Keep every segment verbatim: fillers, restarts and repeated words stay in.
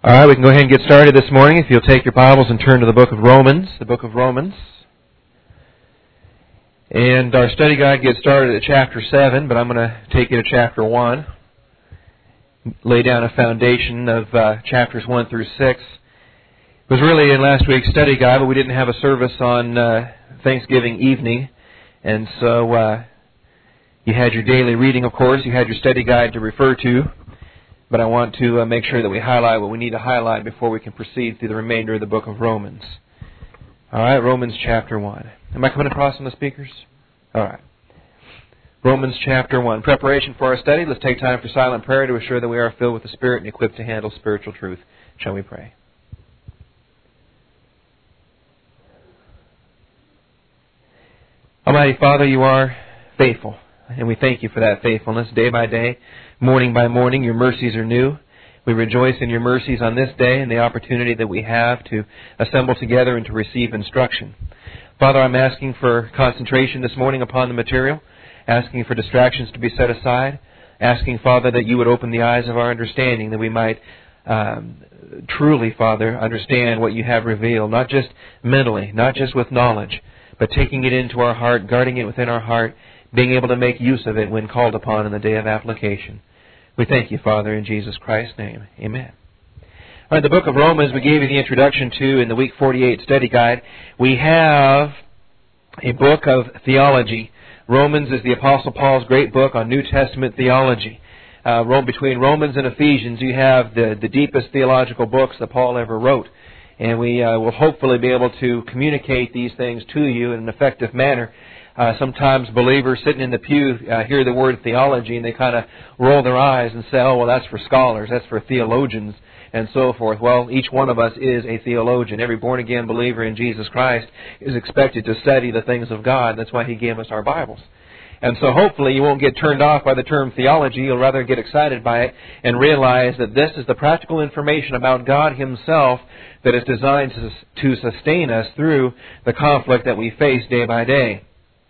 All right, we can go ahead and get started this morning. If you'll take your Bibles and turn to the book of Romans, the book of Romans. And our study guide gets started at chapter seven, but I'm going to take you to chapter one. Lay down a foundation of uh, chapters one through six. It was really in last week's study guide, but we didn't have a service on uh, Thanksgiving evening. And so uh, you had your daily reading, of course. You had your study guide to refer to. But I want to uh, make sure that we highlight what we need to highlight before we can proceed through the remainder of the book of Romans. All right, Romans chapter one. Am I coming across on the speakers? All right. Romans chapter one. Preparation for our study. Let's take time for silent prayer to assure that we are filled with the Spirit and equipped to handle spiritual truth. Shall we pray? Almighty Father, you are faithful, and we thank you for that faithfulness day by day. Morning by morning, your mercies are new. We rejoice in your mercies on this day and the opportunity that we have to assemble together and to receive instruction. Father, I'm asking for concentration this morning upon the material, asking for distractions to be set aside, asking, Father, that you would open the eyes of our understanding, that we might um, truly, Father, understand what you have revealed, not just mentally, not just with knowledge, but taking it into our heart, guarding it within our heart, being able to make use of it when called upon in the day of application. We thank you, Father, in Jesus Christ's name. Amen. All right, the book of Romans we gave you the introduction to in the Week forty-eight study guide. We have a book of theology. Romans is the Apostle Paul's great book on New Testament theology. Uh, between Romans and Ephesians, you have the, the deepest theological books that Paul ever wrote. And we uh, will hopefully be able to communicate these things to you in an effective manner. Uh, sometimes believers sitting in the pew uh, hear the word theology and they kind of roll their eyes and say, oh, well, that's for scholars, that's for theologians, and so forth. Well, each one of us is a theologian. Every born-again believer in Jesus Christ is expected to study the things of God. That's why He gave us our Bibles. And so hopefully you won't get turned off by the term theology. You'll rather get excited by it and realize that this is the practical information about God Himself that is designed to, to sustain us through the conflict that we face day by day.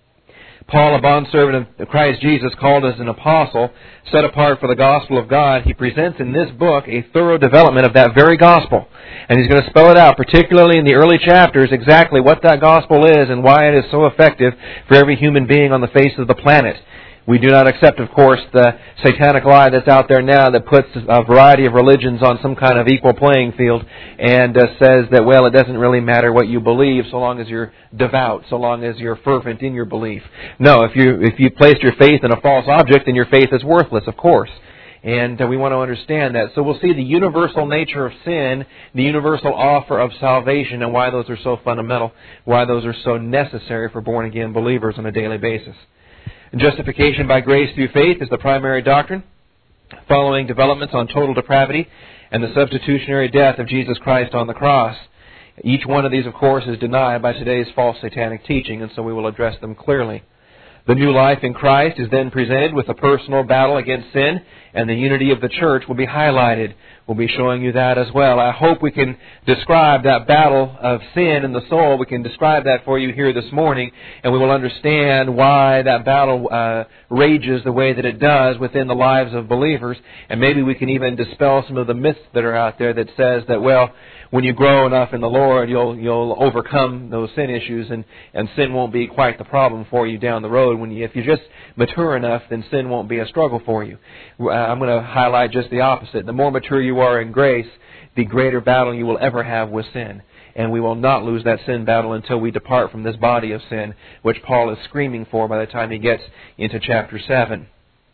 Paul, a bondservant of Christ Jesus, called as an apostle, set apart for the gospel of God, he presents in this book a thorough development of that very gospel. And he's going to spell it out, particularly in the early chapters, exactly what that gospel is and why it is so effective for every human being on the face of the planet. We do not accept, of course, the satanic lie that's out there now that puts a variety of religions on some kind of equal playing field and uh, says that, well, it doesn't really matter what you believe so long as you're devout, so long as you're fervent in your belief. No, if you if you placed your faith in a false object, then your faith is worthless, of course. And uh, we want to understand that. So we'll see the universal nature of sin, the universal offer of salvation, and why those are so fundamental, why those are so necessary for born-again believers on a daily basis. Justification by grace through faith is the primary doctrine, following developments on total depravity and the substitutionary death of Jesus Christ on the cross. Each one of these, of course, is denied by today's false satanic teaching, and so we will address them clearly. The new life in Christ is then presented with a personal battle against sin, and the unity of the church will be highlighted. We'll be showing you that as well. I hope we can describe that battle of sin in the soul. We can describe that for you here this morning, and we will understand why that battle uh, rages the way that it does within the lives of believers. And maybe we can even dispel some of the myths that are out there that says that, well, when you grow enough in the Lord, you'll you'll overcome those sin issues, and, and sin won't be quite the problem for you down the road. When you, if you're just mature enough, then sin won't be a struggle for you. I'm going to highlight just the opposite. The more mature you are in grace, the greater battle you will ever have with sin. And we will not lose that sin battle until we depart from this body of sin, which Paul is screaming for by the time he gets into chapter seven.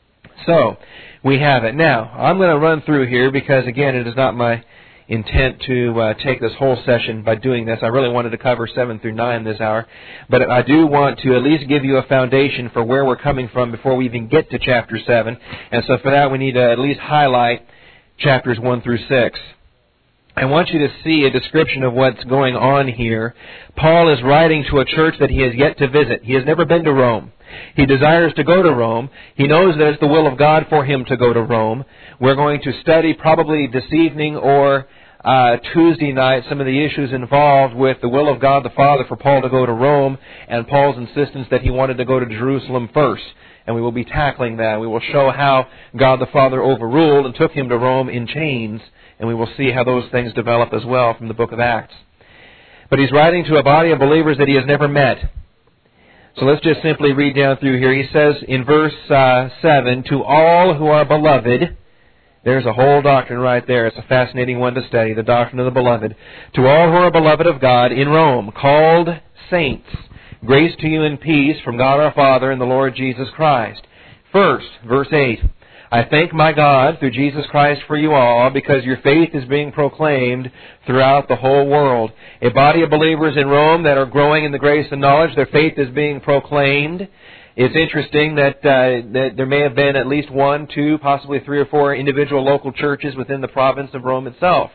So, we have it. Now, I'm going to run through here because, again, it is not my intent to uh, take this whole session by doing this. I really wanted to cover seven through nine this hour. But I do want to at least give you a foundation for where we're coming from before we even get to chapter seven. And so for that, we need to at least highlight chapters one through six. I want you to see a description of what's going on here. Paul is writing to a church that he has yet to visit. He has never been to Rome. He desires to go to Rome. He knows that it's the will of God for him to go to Rome. We're going to study probably this evening or uh, Tuesday night some of the issues involved with the will of God the Father for Paul to go to Rome and Paul's insistence that he wanted to go to Jerusalem first. And we will be tackling that. We will show how God the Father overruled and took him to Rome in chains And we will see how those things develop as well from the book of Acts. But he's writing to a body of believers that he has never met. So let's just simply read down through here. He says in verse uh, seven, to all who are beloved, there's a whole doctrine right there. It's a fascinating one to study, the doctrine of the beloved. To all who are beloved of God in Rome, called saints, grace to you and peace from God our Father and the Lord Jesus Christ. First, verse eight, I thank my God through Jesus Christ for you all, because your faith is being proclaimed throughout the whole world. A body of believers in Rome that are growing in the grace and knowledge, their faith is being proclaimed. It's interesting that, uh, that there may have been at least one, two, possibly three or four individual local churches within the province of Rome itself.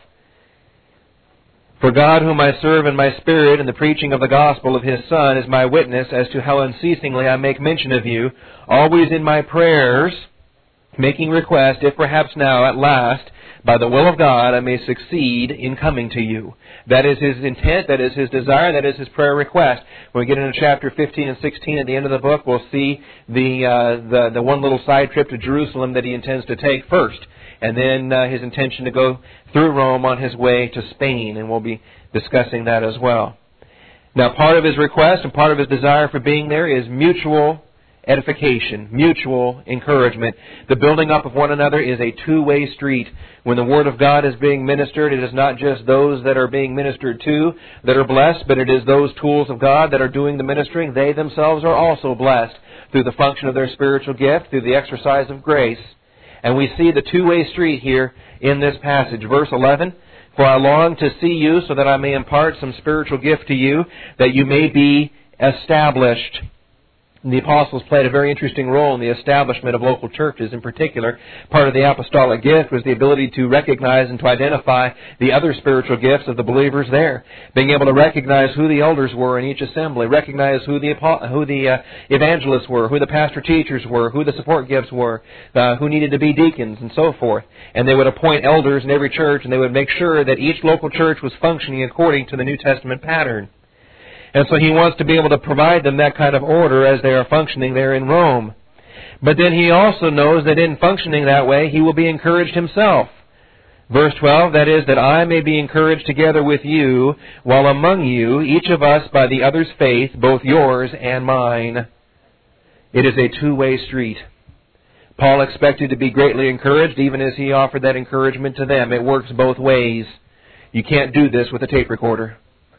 For God, whom I serve in my spirit in the preaching of the gospel of His Son, is my witness as to how unceasingly I make mention of you, always in my prayers, making request, if perhaps now, at last, by the will of God, I may succeed in coming to you. That is His intent, that is His desire, that is His prayer request. When we get into chapter fifteen and sixteen at the end of the book, we'll see the, uh, the, the one little side trip to Jerusalem that He intends to take first. And then uh, His intention to go through Rome on His way to Spain, and we'll be discussing that as well. Now, part of His request and part of His desire for being there is mutual edification, mutual encouragement. The building up of one another is a two-way street. When the Word of God is being ministered, it is not just those that are being ministered to that are blessed, but it is those tools of God that are doing the ministering. They themselves are also blessed through the function of their spiritual gift, through the exercise of grace. And we see the two-way street here in this passage. Verse eleven, for I long to see you so that I may impart some spiritual gift to you, that you may be established. The apostles played a very interesting role in the establishment of local churches in particular. Part of the apostolic gift was the ability to recognize and to identify the other spiritual gifts of the believers there. Being able to recognize who the elders were in each assembly, recognize who the who the uh, evangelists were, who the pastor teachers were, who the support gifts were, uh, who needed to be deacons, and so forth. And they would appoint elders in every church, and they would make sure that each local church was functioning according to the New Testament pattern. And so he wants to be able to provide them that kind of order as they are functioning there in Rome. But then he also knows that in functioning that way, he will be encouraged himself. Verse twelve, that is, that I may be encouraged together with you, while among you, each of us by the other's faith, both yours and mine. It is a two-way street. Paul expected to be greatly encouraged, even as he offered that encouragement to them. It works both ways. You can't do this with a tape recorder.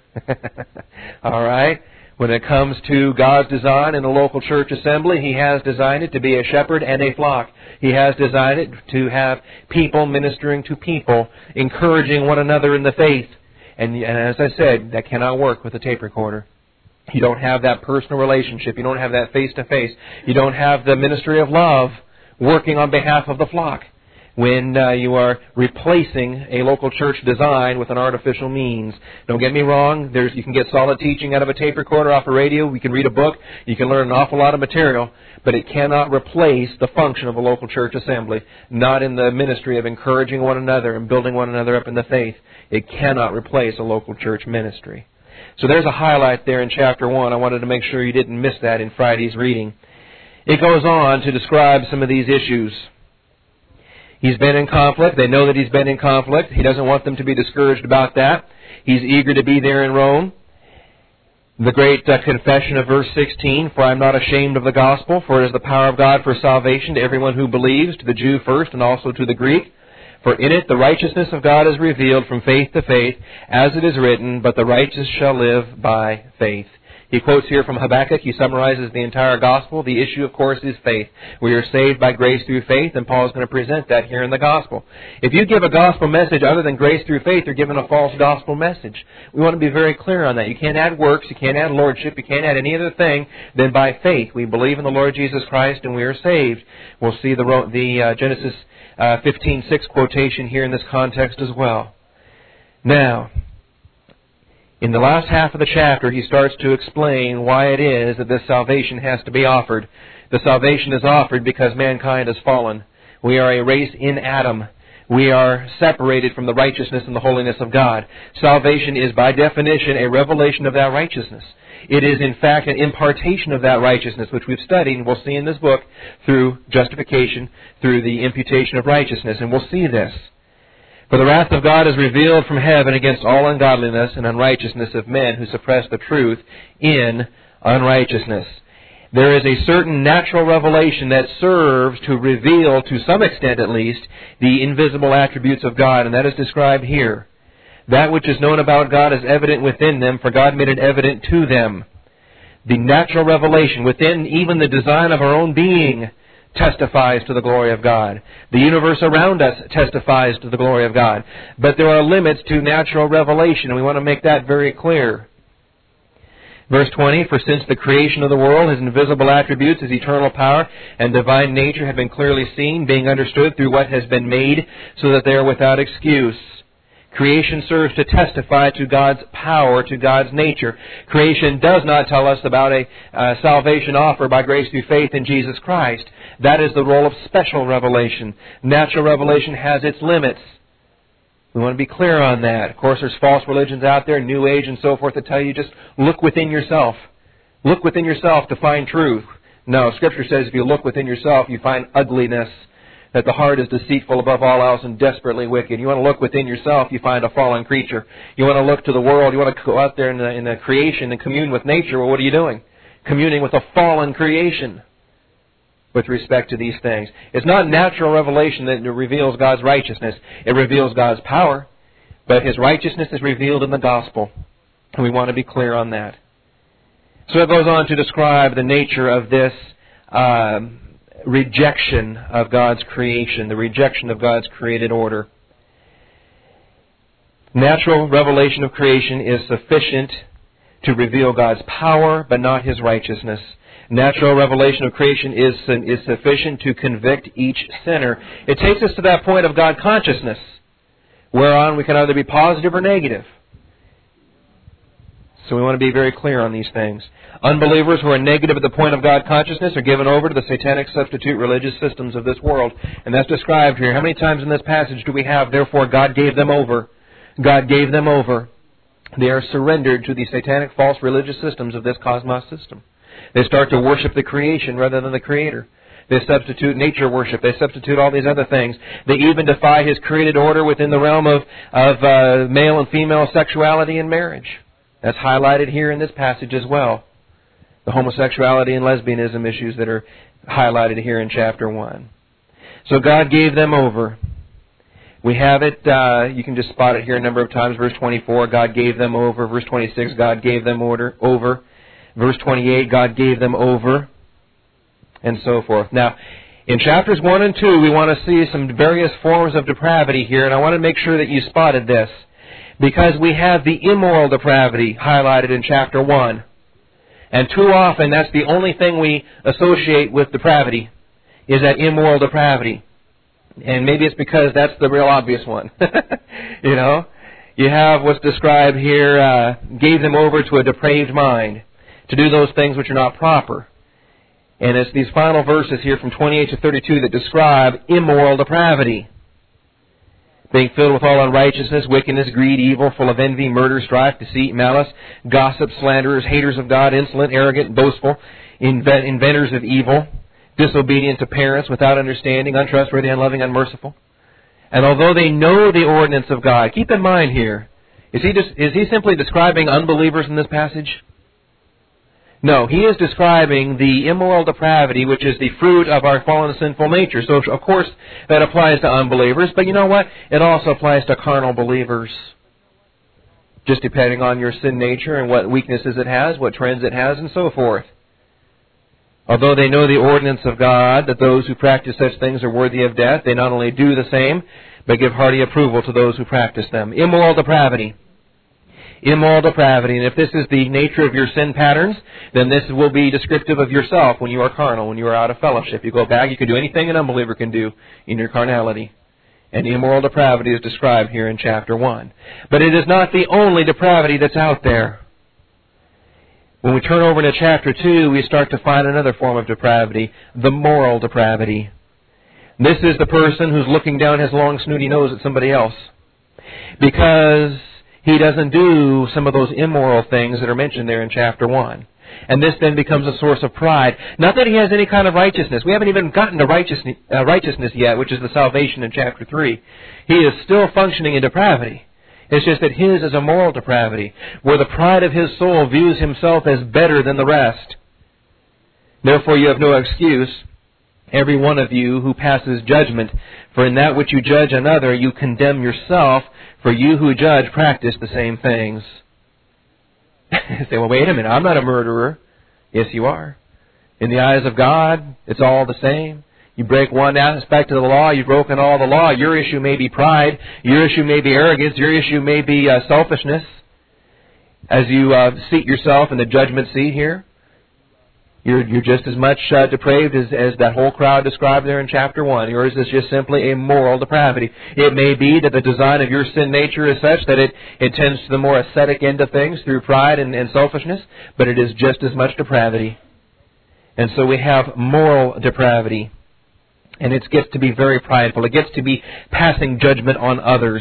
All right? When it comes to God's design in a local church assembly, He has designed it to be a shepherd and a flock. He has designed it to have people ministering to people, encouraging one another in the faith. And, and as I said, that cannot work with a tape recorder. You don't have that personal relationship. You don't have that face-to-face. You don't have the ministry of love working on behalf of the flock when uh, you are replacing a local church design with an artificial means. Don't get me wrong, there's you can get solid teaching out of a tape recorder, off a radio, we can read a book, you can learn an awful lot of material, but it cannot replace the function of a local church assembly, not in the ministry of encouraging one another and building one another up in the faith. It cannot replace a local church ministry. So there's a highlight there in chapter one. I wanted to make sure you didn't miss that in Friday's reading. It goes on to describe some of these issues. He's been in conflict. They know that he's been in conflict. He doesn't want them to be discouraged about that. He's eager to be there in Rome. The great uh, confession of verse sixteen, for I am not ashamed of the gospel, for it is the power of God for salvation to everyone who believes, to the Jew first and also to the Greek. For in it the righteousness of God is revealed from faith to faith, as it is written, but the righteous shall live by faith. He quotes here from Habakkuk. He summarizes the entire gospel. The issue, of course, is faith. We are saved by grace through faith, and Paul is going to present that here in the gospel. If you give a gospel message other than grace through faith, you're giving a false gospel message. We want to be very clear on that. You can't add works, you can't add lordship, you can't add any other thing than by faith. We believe in the Lord Jesus Christ, and we are saved. We'll see the, the uh, Genesis uh, fifteen six quotation here in this context as well. Now, in the last half of the chapter, he starts to explain why it is that this salvation has to be offered. The salvation is offered because mankind has fallen. We are a race in Adam. We are separated from the righteousness and the holiness of God. Salvation is, by definition, a revelation of that righteousness. It is, in fact, an impartation of that righteousness, which we've studied, and we'll see in this book, through justification, through the imputation of righteousness, and we'll see this. For the wrath of God is revealed from heaven against all ungodliness and unrighteousness of men who suppress the truth in unrighteousness. There is a certain natural revelation that serves to reveal, to some extent at least, the invisible attributes of God, and that is described here. That which is known about God is evident within them, for God made it evident to them. The natural revelation within even the design of our own being testifies to the glory of God. The universe around us testifies to the glory of God. But there are limits to natural revelation, and we want to make that very clear. Verse twenty, for since the creation of the world, His invisible attributes, His eternal power and divine nature have been clearly seen, being understood through what has been made, so that they are without excuse. Creation serves to testify to God's power, to God's nature. Creation does not tell us about a uh, salvation offer by grace through faith in Jesus Christ. That is the role of special revelation. Natural revelation has its limits. We want to be clear on that. Of course, there's false religions out there, New Age and so forth, that tell you just look within yourself. Look within yourself to find truth. No, Scripture says if you look within yourself, you find ugliness. That the heart is deceitful above all else and desperately wicked. You want to look within yourself, you find a fallen creature. You want to look to the world, you want to go out there in the, in the creation and commune with nature. Well, what are you doing? Communing with a fallen creation with respect to these things. It's not natural revelation that reveals God's righteousness. It reveals God's power. But His righteousness is revealed in the gospel. And we want to be clear on that. So it goes on to describe the nature of this um, rejection of God's creation, the rejection of God's created order. Natural revelation of creation is sufficient to reveal God's power, but not His righteousness. Natural revelation of creation is, is sufficient to convict each sinner. It takes us to that point of God consciousness, whereon we can either be positive or negative. So we want to be very clear on these things. Unbelievers who are negative at the point of God consciousness are given over to the satanic substitute religious systems of this world. And that's described here. How many times in this passage do we have, therefore God gave them over? God gave them over. They are surrendered to the satanic false religious systems of this cosmos system. They start to worship the creation rather than the Creator. They substitute nature worship. They substitute all these other things. They even defy His created order within the realm of, of uh, male and female sexuality and marriage. That's highlighted here in this passage as well. The homosexuality and lesbianism issues that are highlighted here in chapter one. So God gave them over. We have it, uh, you can just spot it here a number of times. Verse twenty-four, God gave them over. Verse twenty-six, God gave them order, over. Verse twenty-eight, God gave them over. And so forth. Now, in chapters one and two, we want to see some various forms of depravity here, and I want to make sure that you spotted this. Because we have the immoral depravity highlighted in chapter one. And too often, that's the only thing we associate with depravity, is that immoral depravity. And maybe it's because that's the real obvious one. You know? You have what's described here, uh, gave them over to a depraved mind, to do those things which are not proper. And it's these final verses here from twenty-eight to thirty-two that describe immoral depravity. Being filled with all unrighteousness, wickedness, greed, evil, full of envy, murder, strife, deceit, malice, gossip, slanderers, haters of God, insolent, arrogant, boastful, invent, inventors of evil, disobedient to parents, without understanding, untrustworthy, unloving, unmerciful. And although they know the ordinance of God, keep in mind here, is he just, is he simply describing unbelievers in this passage? No, he is describing the immoral depravity, which is the fruit of our fallen sinful nature. So, of course, that applies to unbelievers. But you know what? It also applies to carnal believers. Just depending on your sin nature and what weaknesses it has, what trends it has, and so forth. Although they know the ordinance of God, that those who practice such things are worthy of death, they not only do the same, but give hearty approval to those who practice them. Immoral depravity. Immoral depravity. And if this is the nature of your sin patterns, then this will be descriptive of yourself when you are carnal, when you are out of fellowship. You go back, you can do anything an unbeliever can do in your carnality. And immoral depravity is described here in chapter one. But it is not the only depravity that's out there. When we turn over to chapter two, we start to find another form of depravity, the moral depravity. This is the person who's looking down his long snooty nose at somebody else. Because he doesn't do some of those immoral things that are mentioned there in chapter one. And this then becomes a source of pride. Not that he has any kind of righteousness. We haven't even gotten to righteousness, uh, righteousness yet, which is the salvation in chapter three. He is still functioning in depravity. It's just that his is a moral depravity, where the pride of his soul views himself as better than the rest. Therefore you have no excuse, every one of you who passes judgment, for in that which you judge another, you condemn yourself, for you who judge practice the same things. You say, well, wait a minute, I'm not a murderer. Yes, you are. In the eyes of God, it's all the same. You break one aspect of the law, you've broken all the law. Your issue may be pride. Your issue may be arrogance. Your issue may be uh, selfishness. As you uh, seat yourself in the judgment seat here, you're, you're just as much uh, depraved as, as that whole crowd described there in chapter one. Yours is just simply a moral depravity. It may be that the design of your sin nature is such that it, it tends to the more ascetic end of things through pride and, and selfishness, but it is just as much depravity. And so we have moral depravity. And it gets to be very prideful. It gets to be passing judgment on others.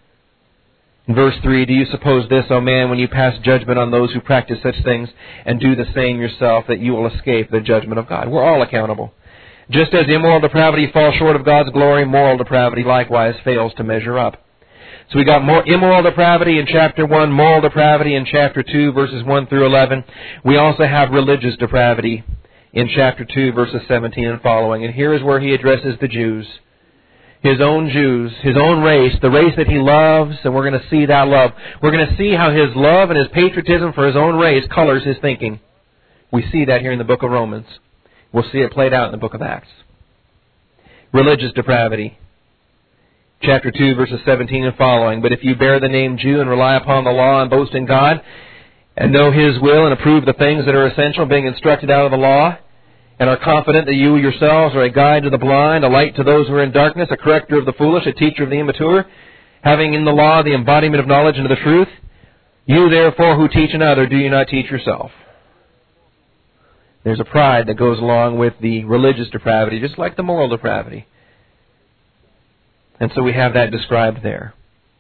In verse three, do you suppose this, O man, when you pass judgment on those who practice such things and do the same yourself, that you will escape the judgment of God? We're all accountable. Just as immoral depravity falls short of God's glory, moral depravity likewise fails to measure up. So we got more immoral depravity in chapter one, moral depravity in chapter two, verses one through eleven. We also have religious depravity in chapter two, verses seventeen and following. And here is where he addresses the Jews. His own Jews, his own race, the race that he loves, and we're going to see that love. We're going to see how his love and his patriotism for his own race colors his thinking. We see that here in the book of Romans. We'll see it played out in the book of Acts. Religious depravity. Chapter two, verses seventeen and following. But if you bear the name Jew and rely upon the law and boast in God, and know His will and approve the things that are essential, being instructed out of the law, and are confident that you yourselves are a guide to the blind, a light to those who are in darkness, a corrector of the foolish, a teacher of the immature, having in the law the embodiment of knowledge and of the truth, you therefore who teach another, do you not teach yourself? There's a pride that goes along with the religious depravity, just like the moral depravity. And so we have that described there.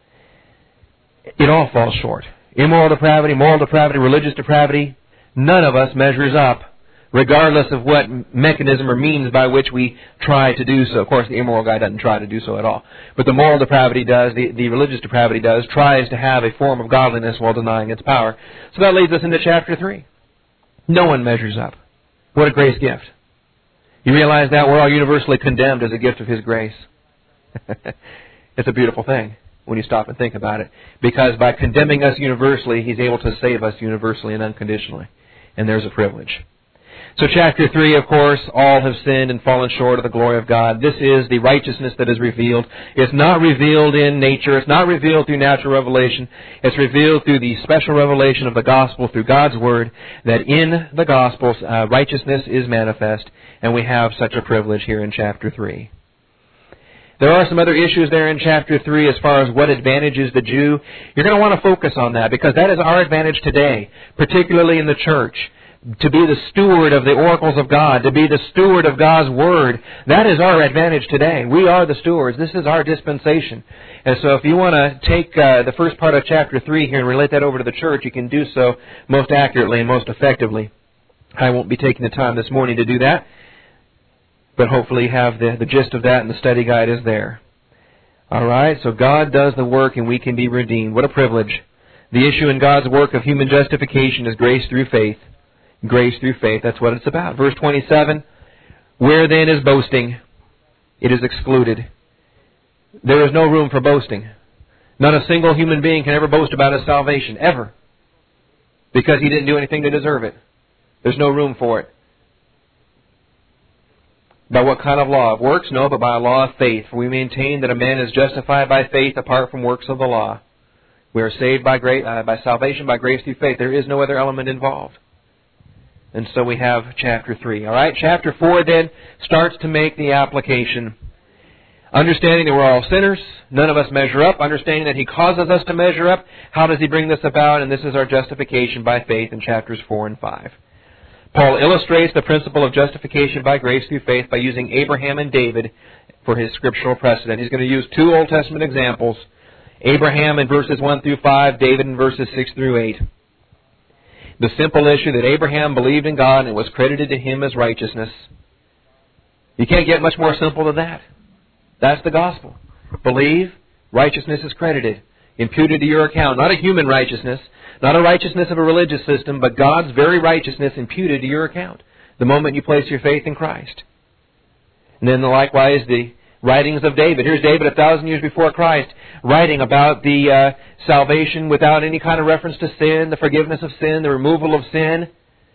It all falls short. Immoral depravity, moral depravity, religious depravity, none of us measures up, regardless of what mechanism or means by which we try to do so. Of course, the immoral guy doesn't try to do so at all. But the moral depravity does, the, the religious depravity does, tries to have a form of godliness while denying its power. So that leads us into chapter three. No one measures up. What a grace gift. You realize that we're all universally condemned as a gift of His grace. It's a beautiful thing when you stop and think about it. Because by condemning us universally, He's able to save us universally and unconditionally. And there's a privilege. So chapter three, of course, all have sinned and fallen short of the glory of God. This is the righteousness that is revealed. It's not revealed in nature. It's not revealed through natural revelation. It's revealed through the special revelation of the gospel, through God's Word, that in the gospel, uh, righteousness is manifest. And we have such a privilege here in chapter three. There are some other issues there in chapter three as far as what advantages the Jew. You're going to want to focus on that because that is our advantage today, particularly in the church. To be the steward of the oracles of God, to be the steward of God's Word, that is our advantage today. We are the stewards. This is our dispensation. And so if you want to take uh, the first part of chapter three here and relate that over to the church, you can do so most accurately and most effectively. I won't be taking the time this morning to do that, but hopefully you have the, the gist of that, and the study guide is there. All right, so God does the work and we can be redeemed. What a privilege. The issue in God's work of human justification is grace through faith. Grace through faith, that's what it's about. Verse twenty-seven, where then is boasting? It is excluded. There is no room for boasting. Not a single human being can ever boast about his salvation, ever. Because he didn't do anything to deserve it. There's no room for it. By what kind of law? Of works? No, but by a law of faith. For we maintain that a man is justified by faith apart from works of the law. We are saved by grace, uh, by salvation, by grace through faith. There is no other element involved. And so we have chapter three. All right, chapter four then starts to make the application. Understanding that we're all sinners, none of us measure up. Understanding that He causes us to measure up. How does He bring this about? And this is our justification by faith in chapters four and five. Paul illustrates the principle of justification by grace through faith by using Abraham and David for his scriptural precedent. He's going to use two Old Testament examples. Abraham in verses one through five, David in verses six through eight. The simple issue that Abraham believed in God and it was credited to him as righteousness. You can't get much more simple than that. That's the gospel. Believe, righteousness is credited, imputed to your account. Not a human righteousness, not a righteousness of a religious system, but God's very righteousness imputed to your account the moment you place your faith in Christ. And then likewise the writings of David. Here's David a thousand years before Christ writing about the uh, salvation without any kind of reference to sin, the forgiveness of sin, the removal of sin.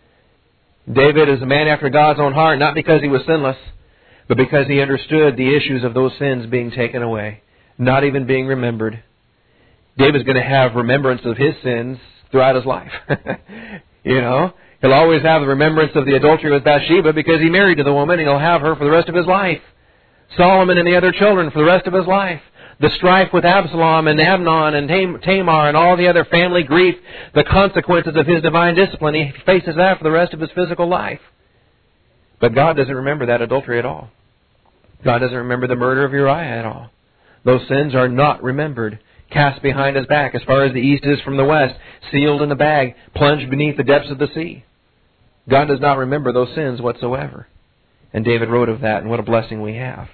David is a man after God's own heart, not because he was sinless, but because he understood the issues of those sins being taken away, not even being remembered. David's going to have remembrance of his sins throughout his life. You know, he'll always have the remembrance of the adultery with Bathsheba because he married to the woman, and he'll have her for the rest of his life. Solomon and the other children for the rest of his life. The strife with Absalom and Amnon and Tamar and all the other family grief, the consequences of his divine discipline, he faces that for the rest of his physical life. But God doesn't remember that adultery at all. God doesn't remember the murder of Uriah at all. Those sins are not remembered. Cast behind his back as far as the east is from the west, sealed in a bag, plunged beneath the depths of the sea. God does not remember those sins whatsoever. And David wrote of that, and what a blessing we have.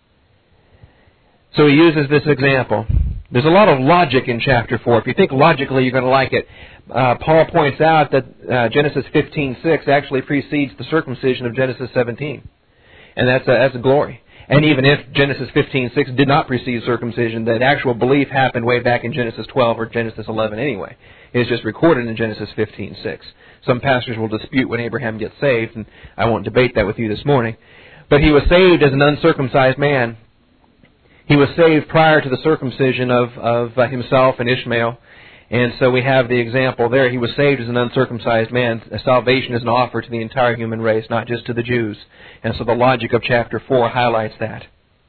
So he uses this example. There's a lot of logic in chapter four. If you think logically, you're going to like it. Uh, Paul points out that uh, Genesis fifteen six actually precedes the circumcision of Genesis seventeen. And that's a, that's a glory. And even if Genesis fifteen six did not precede circumcision, that actual belief happened way back in Genesis twelve or Genesis eleven anyway. It's just recorded in Genesis fifteen six. Some pastors will dispute when Abraham gets saved, and I won't debate that with you this morning. But he was saved as an uncircumcised man. He was saved prior to the circumcision of, of uh, himself and Ishmael. And so we have the example there. He was saved as an uncircumcised man. Salvation is an offer to the entire human race, not just to the Jews. And so the logic of chapter four highlights that.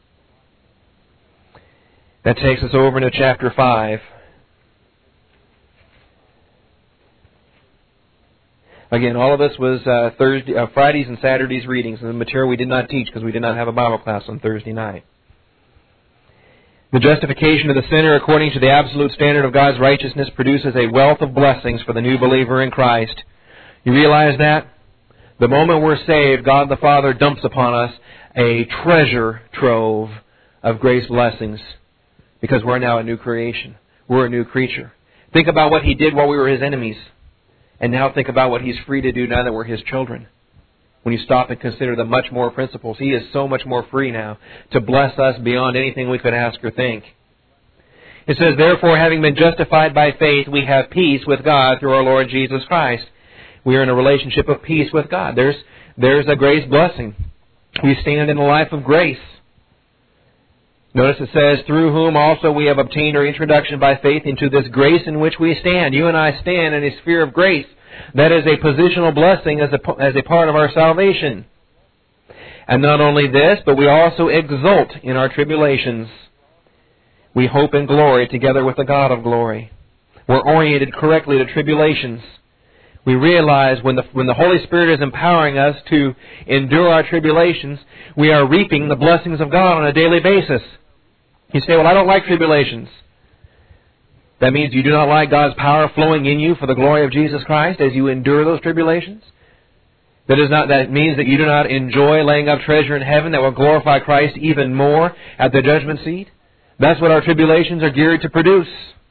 That takes us over into chapter five. Again, all of this was uh, Thursday, uh, Fridays and Saturdays readings, and the material we did not teach because we did not have a Bible class on Thursday night. The justification of the sinner according to the absolute standard of God's righteousness produces a wealth of blessings for the new believer in Christ. You realize that? The moment we're saved, God the Father dumps upon us a treasure trove of grace blessings because we're now a new creation. We're a new creature. Think about what He did while we were His enemies. And now think about what He's free to do now that we're His children. When you stop and consider the much more principles, He is so much more free now to bless us beyond anything we could ask or think. It says, therefore, having been justified by faith, we have peace with God through our Lord Jesus Christ. We are in a relationship of peace with God. There's, there's a grace blessing. We stand in a life of grace. Notice it says, through whom also we have obtained our introduction by faith into this grace in which we stand. You and I stand in a sphere of grace. That is a positional blessing as a, as a part of our salvation. And not only this, but we also exult in our tribulations. We hope in glory together with the God of glory. We're oriented correctly to tribulations. We realize when the, when the Holy Spirit is empowering us to endure our tribulations, we are reaping the blessings of God on a daily basis. You say, well, I don't like tribulations. That means you do not like God's power flowing in you for the glory of Jesus Christ as you endure those tribulations? That is not. That means that you do not enjoy laying up treasure in heaven that will glorify Christ even more at the judgment seat? That's what our tribulations are geared to produce.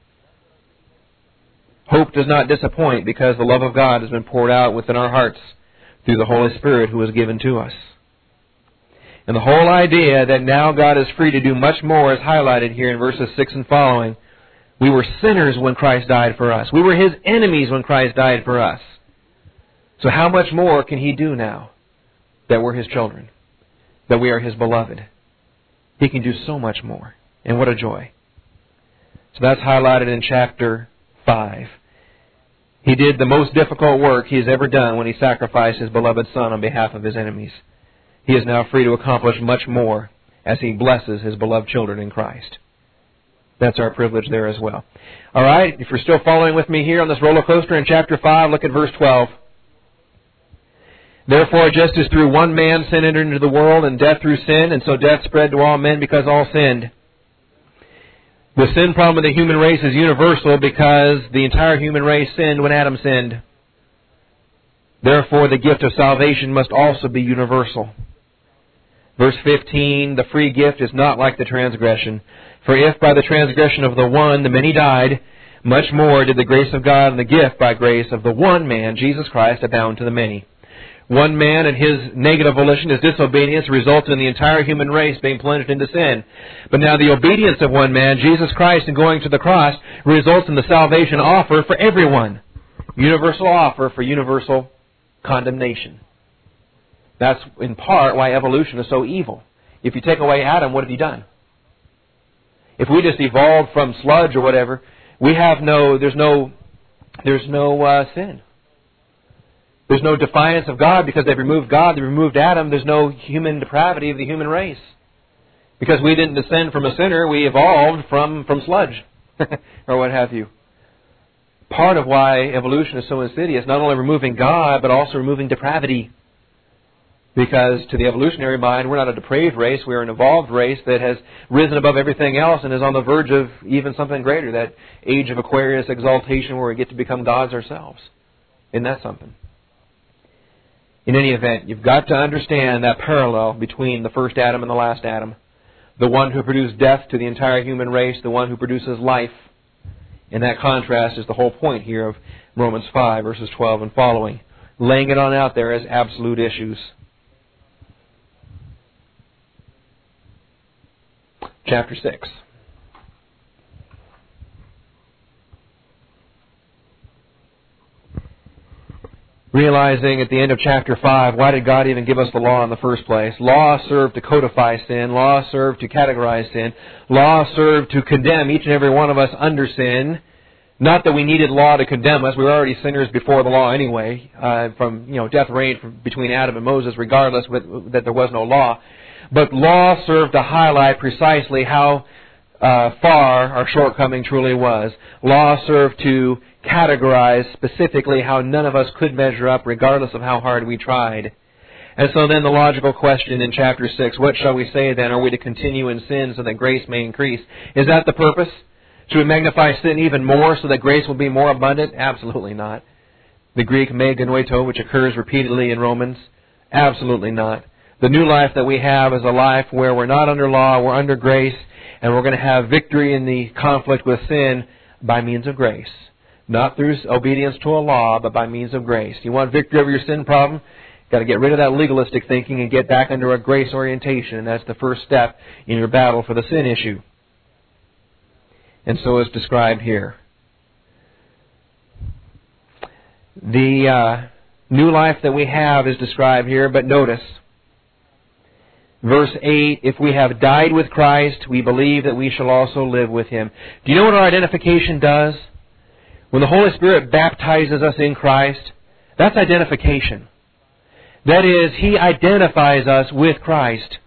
Hope does not disappoint because the love of God has been poured out within our hearts through the Holy Spirit who is given to us. And the whole idea that now God is free to do much more is highlighted here in verses six and following. We were sinners when Christ died for us. We were His enemies when Christ died for us. So how much more can He do now that we're His children, that we are His beloved? He can do so much more. And what a joy. So that's highlighted in chapter five. He did the most difficult work He has ever done when He sacrificed His beloved Son on behalf of His enemies. He is now free to accomplish much more as He blesses His beloved children in Christ. That's our privilege there as well. All right, if you're still following with me here on this roller coaster in chapter five, look at verse twelve. Therefore, just as through one man sin entered into the world, and death through sin, and so death spread to all men because all sinned. The sin problem of the human race is universal because the entire human race sinned when Adam sinned. Therefore, the gift of salvation must also be universal. Verse fifteen, the free gift is not like the transgression. For if by the transgression of the one the many died, much more did the grace of God and the gift by grace of the one man, Jesus Christ, abound to the many. One man and his negative volition, his disobedience, resulted in the entire human race being plunged into sin. But now the obedience of one man, Jesus Christ, in going to the cross, results in the salvation offer for everyone. Universal offer for universal condemnation. That's in part why evolution is so evil. If you take away Adam, what have you done? If we just evolved from sludge or whatever, we have no, there's no, there's no uh, sin. There's no defiance of God because they've removed God, they've removed Adam. There's no human depravity of the human race. Because we didn't descend from a sinner, we evolved from, from sludge or what have you. Part of why evolution is so insidious, not only removing God, but also removing depravity. Because to the evolutionary mind, we're not a depraved race, we're an evolved race that has risen above everything else and is on the verge of even something greater, that age of Aquarius exaltation where we get to become gods ourselves. Isn't that something? In any event, you've got to understand that parallel between the first Adam and the last Adam. The one who produced death to the entire human race, the one who produces life. And that contrast is the whole point here of Romans five, verses twelve and following. Laying it on out there as absolute issues. Chapter six. Realizing at the end of chapter five, why did God even give us the law in the first place? Law served to codify sin. Law served to categorize sin. Law served to condemn each and every one of us under sin. Not that we needed law to condemn us. We were already sinners before the law anyway. Uh, from, you know, death reigned from, between Adam and Moses, regardless that there was no law. But law served to highlight precisely how uh, far our shortcoming truly was. Law served to categorize specifically how none of us could measure up regardless of how hard we tried. And so then the logical question in chapter six, what shall we say then? Are we to continue in sin so that grace may increase? Is that the purpose? Should we magnify sin even more so that grace will be more abundant? Absolutely not. The Greek me genoito, which occurs repeatedly in Romans? Absolutely not. The new life that we have is a life where we're not under law, we're under grace, and we're going to have victory in the conflict with sin by means of grace. Not through obedience to a law, but by means of grace. You want victory over your sin problem? You've got to get rid of that legalistic thinking and get back under a grace orientation. And that's the first step in your battle for the sin issue. And so it's described here. The uh, new life that we have is described here, but notice, verse eight, if we have died with Christ, we believe that we shall also live with Him. Do you know what our identification does? When the Holy Spirit baptizes us in Christ, that's identification. That is, He identifies us with Christ.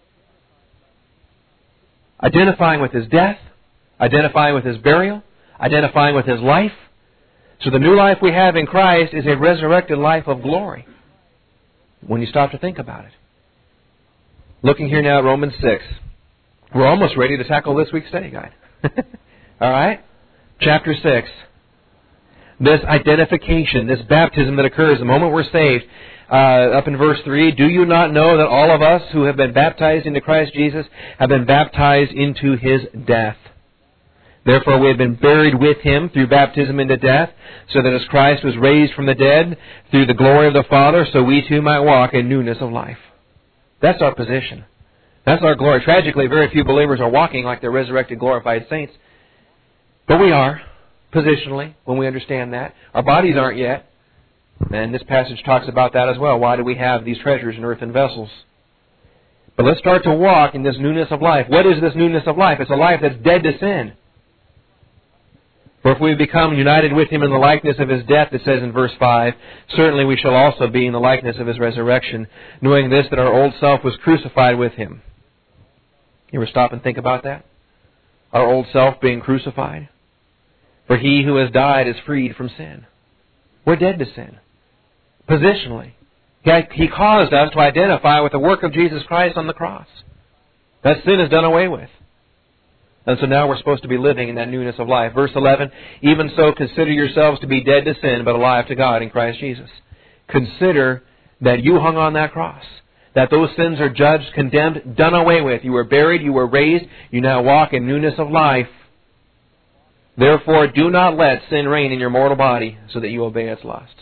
Identifying with His death, identifying with His burial, identifying with His life. So the new life we have in Christ is a resurrected life of glory, when you stop to think about it. Looking here now at Romans six. We're almost ready to tackle this week's study guide. All right? Chapter six. This identification, this baptism that occurs the moment we're saved. Uh, up in verse three, do you not know that all of us who have been baptized into Christ Jesus have been baptized into His death? Therefore we have been buried with Him through baptism into death, so that as Christ was raised from the dead through the glory of the Father, so we too might walk in newness of life. That's our position. That's our glory. Tragically, very few believers are walking like they're resurrected, glorified saints. But we are, positionally, when we understand that. Our bodies aren't yet. And this passage talks about that as well. Why do we have these treasures in earthen vessels? But let's start to walk in this newness of life. What is this newness of life? It's a life that's dead to sin. For if we become united with Him in the likeness of His death, it says in verse five, certainly we shall also be in the likeness of His resurrection, knowing this, that our old self was crucified with Him. You ever stop and think about that? Our old self being crucified? For he who has died is freed from sin. We're dead to sin. Positionally. He caused us to identify with the work of Jesus Christ on the cross. That sin is done away with. And so now we're supposed to be living in that newness of life. Verse eleven, even so consider yourselves to be dead to sin, but alive to God in Christ Jesus. consider that you hung on that cross. That those sins are judged, condemned, done away with. You were buried, you were raised, you now walk in newness of life. Therefore, do not let sin reign in your mortal body so that you obey its lusts.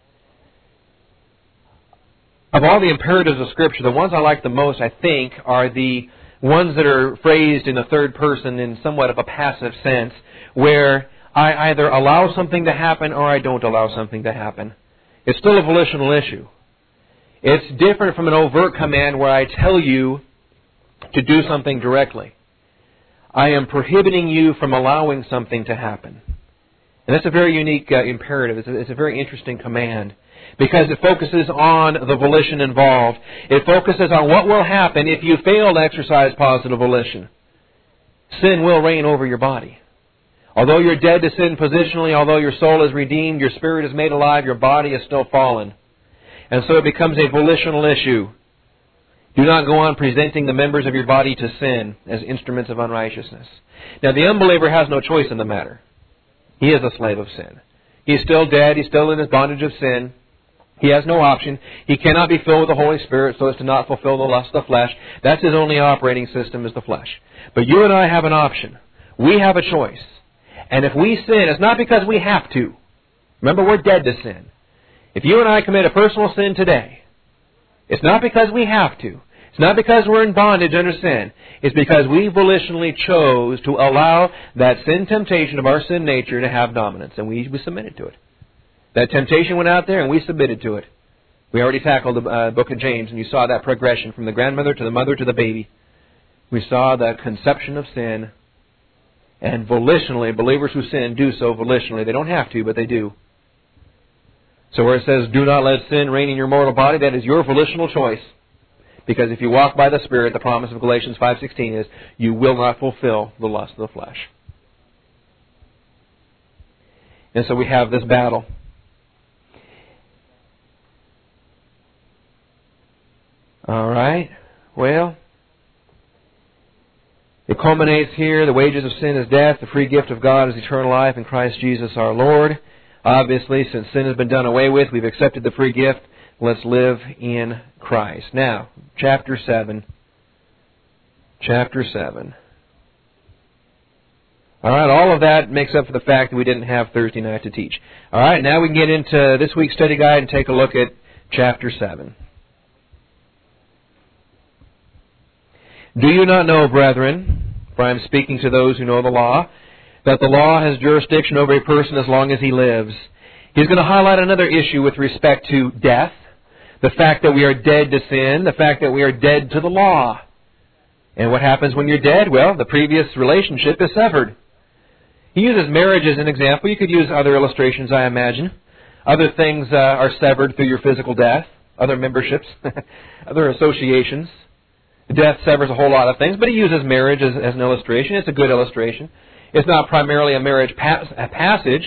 Of all the imperatives of Scripture, the ones I like the most, I think, are the ones that are phrased in the third person in somewhat of a passive sense, where I either allow something to happen or I don't allow something to happen. It's still a volitional issue. It's different from an overt command where I tell you to do something directly. I am prohibiting you from allowing something to happen. And that's a very unique uh, imperative. It's a, it's a very interesting command because it focuses on the volition involved. It focuses on what will happen if you fail to exercise positive volition. Sin will reign over your body. Although you're dead to sin positionally, although your soul is redeemed, your spirit is made alive, your body is still fallen. And so it becomes a volitional issue. Do not go on presenting the members of your body to sin as instruments of unrighteousness. Now, the unbeliever has no choice in the matter. He is a slave of sin. He's still dead. He's still in his bondage of sin. He has no option. He cannot be filled with the Holy Spirit so as to not fulfill the lust of the flesh. That's his only operating system is the flesh. But you and I have an option. We have a choice. And if we sin, it's not because we have to. Remember, we're dead to sin. If you and I commit a personal sin today, it's not because we have to. It's not because we're in bondage under sin. It's because we volitionally chose to allow that sin temptation of our sin nature to have dominance, and we, we submitted to it. That temptation went out there, and we submitted to it. We already tackled the uh, book of James, and you saw that progression from the grandmother to the mother to the baby. We saw the conception of sin, and volitionally, believers who sin do so volitionally. They don't have to, but they do. So where it says, do not let sin reign in your mortal body, that is your volitional choice. Because if you walk by the Spirit, the promise of Galatians five sixteen is, you will not fulfill the lust of the flesh. And so we have this battle. All right. Well, it culminates here. The wages of sin is death. The free gift of God is eternal life in Christ Jesus our Lord. Obviously, since sin has been done away with, we've accepted the free gift. Let's live in Christ. Now, chapter seven. Chapter seven. All right, all of that makes up for the fact that we didn't have Thursday night to teach. All right, now we can get into this week's study guide and take a look at chapter seven. Do you not know, brethren, for I am speaking to those who know the law, that the law has jurisdiction over a person as long as he lives? He's going to highlight another issue with respect to death, the fact that we are dead to sin, the fact that we are dead to the law. And what happens when you're dead? Well, the previous relationship is severed. He uses marriage as an example. You could use other illustrations, I imagine. Other things uh, are severed through your physical death, other memberships, other associations. Death severs a whole lot of things, but he uses marriage as, as an illustration. It's a good illustration. It's not primarily a marriage pas- a passage,